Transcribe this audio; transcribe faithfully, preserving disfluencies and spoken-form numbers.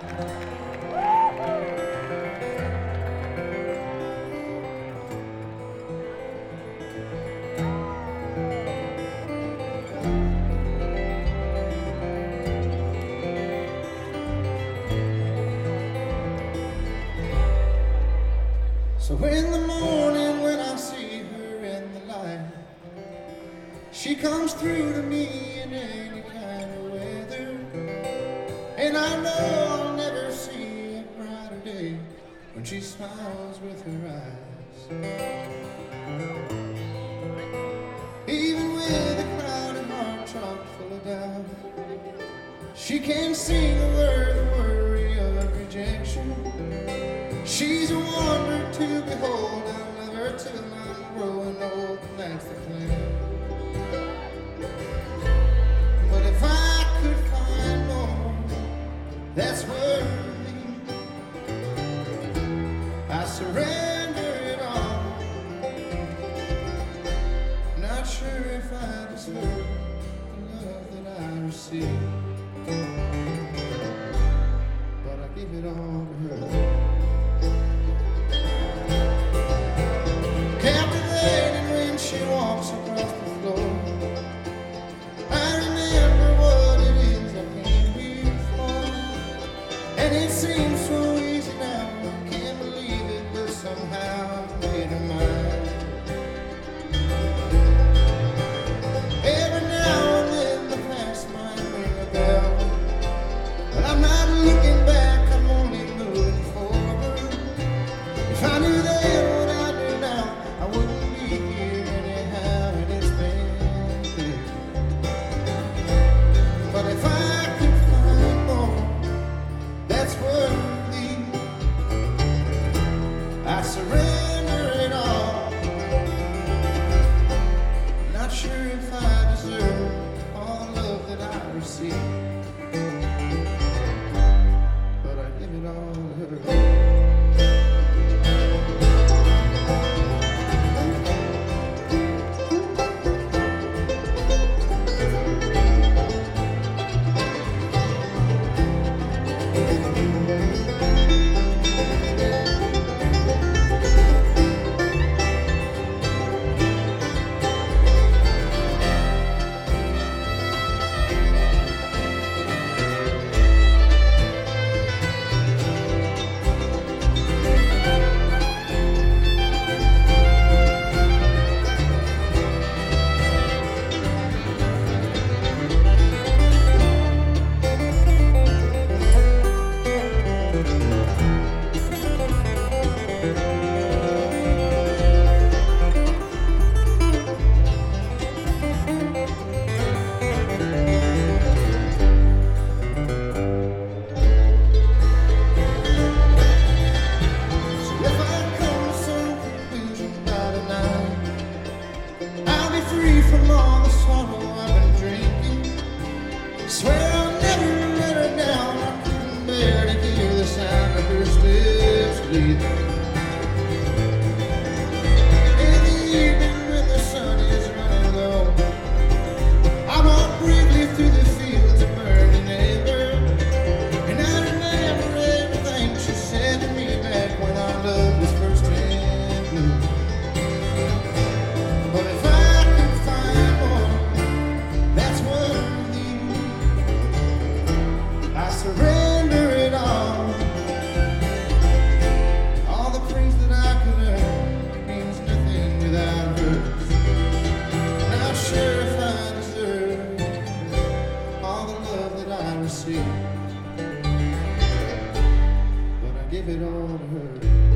So in the morning when I see her in the light, she comes through to me in any kind of weather, and I know I'll never see a brighter day when she smiles with her eyes. Even with a crowded heart chock full of doubt, she can't sing a word of worry of rejection. She's a wonder to behold. I'll love her till I'm growing old, and that's the plan. But if I could find more that's worthy, I surrender it all. Not sure if I deserve the love that I receive, but I give it all to her. Captivating when she walks across the floor, I remember what it is I came here for, and it seems so easy now. I can't believe it, but somehow I made her mine. Every now and then the past might ring a bell, but I'm not looking back, I'm only moving forward. If I knew then what I do now, I wouldn't be here anyhow, and it's been clear. But if I could find more that's worthy, I surrender it all. Not sure if I deserve all the love that I receive, but I give it all to her. Free from all the sorrow I've been drinking. Swear I'll never let her down. I couldn't bear to hear the sound of her steps leaving. In the evening when the sun is running low, I walk briefly through the fields of burning amber, and I remember everything she said to me back when our love was first in bloom. But if I surrender it all. All the praise that I could earn means nothing without hers. Not sure if I deserve all the love that I receive, but I give it all to her.